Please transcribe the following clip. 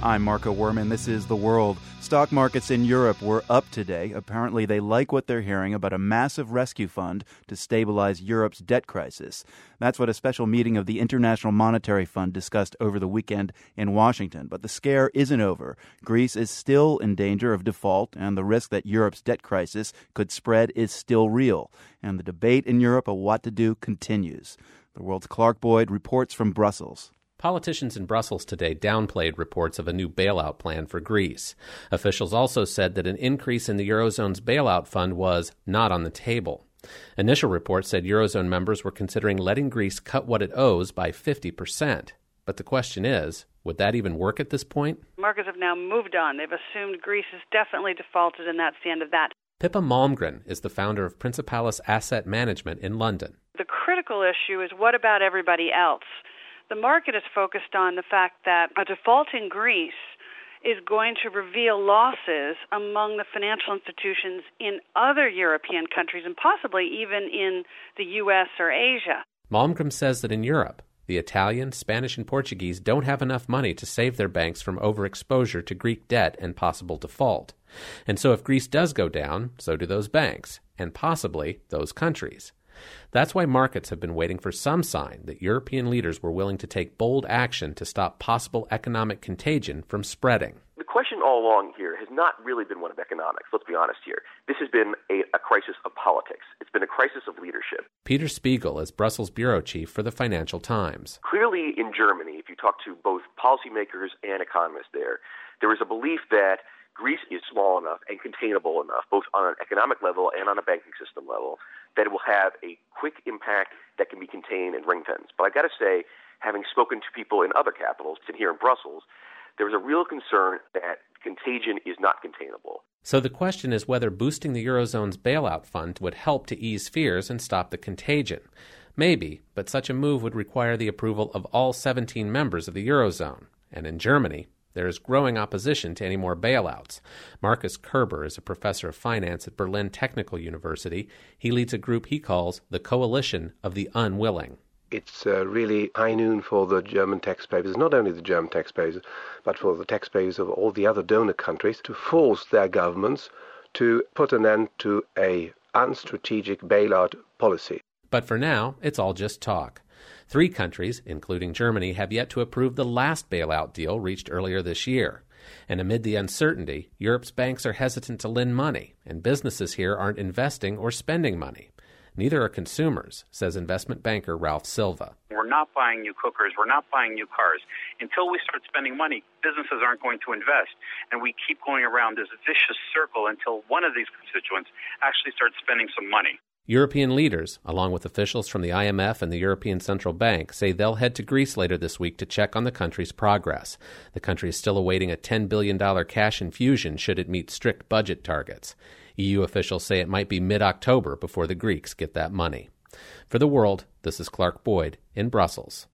I'm Marco Werman. This is The World. Stock markets in Europe were up today. Apparently, they like what they're hearing about a massive rescue fund to stabilize Europe's debt crisis. That's what a special meeting of the International Monetary Fund discussed over the weekend in Washington. But the scare isn't over. Greece is still in danger of default, and the risk that Europe's debt crisis could spread is still real. And the debate in Europe of what to do continues. The World's Clark Boyd reports from Brussels. Politicians in Brussels today downplayed reports of a new bailout plan for Greece. Officials also said that an increase in the Eurozone's bailout fund was not on the table. Initial reports said Eurozone members were considering letting Greece cut what it owes by 50%. But the question is, would that even work at this point? Markets have now moved on. They've assumed Greece is definitely defaulted, and that's the end of that. Pippa Malmgren is the founder of Principalis Asset Management in London. The critical issue is, what about everybody else? The market is focused on the fact that a default in Greece is going to reveal losses among the financial institutions in other European countries and possibly even in the U.S. or Asia. Malmgren says that in Europe, the Italian, Spanish, and Portuguese don't have enough money to save their banks from overexposure to Greek debt and possible default. And so if Greece does go down, so do those banks, and possibly those countries. That's why markets have been waiting for some sign that European leaders were willing to take bold action to stop possible economic contagion from spreading. The question all along here has not really been one of economics, let's be honest here. This has been a crisis of politics. It's been a crisis of leadership. Peter Spiegel is Brussels bureau chief for the Financial Times. Clearly in Germany, if you talk to both policymakers and economists there is a belief that Greece is small enough and containable enough, both on an economic level and on a banking system level, that it will have a quick impact that can be contained and ring-fenced. But I got to say, having spoken to people in other capitals and here in Brussels, there is a real concern that contagion is not containable. So the question is whether boosting the Eurozone's bailout fund would help to ease fears and stop the contagion. Maybe, but such a move would require the approval of all 17 members of the Eurozone. And in Germany, there is growing opposition to any more bailouts. Markus Kerber is a professor of finance at Berlin Technical University. He leads a group he calls the Coalition of the Unwilling. It's really high noon for the German taxpayers, not only the German taxpayers, but for the taxpayers of all the other donor countries, to force their governments to put an end to a unstrategic bailout policy. But for now, it's all just talk. 3 countries, including Germany, have yet to approve the last bailout deal reached earlier this year. And amid the uncertainty, Europe's banks are hesitant to lend money, and businesses here aren't investing or spending money. Neither are consumers, says investment banker Ralph Silva. We're not buying new cookers. We're not buying new cars. Until we start spending money, businesses aren't going to invest. And we keep going around this vicious circle until one of these constituents actually starts spending some money. European leaders, along with officials from the IMF and the European Central Bank, say they'll head to Greece later this week to check on the country's progress. The country is still awaiting a $10 billion cash infusion should it meet strict budget targets. EU officials say it might be mid-October before the Greeks get that money. For The World, this is Clark Boyd in Brussels.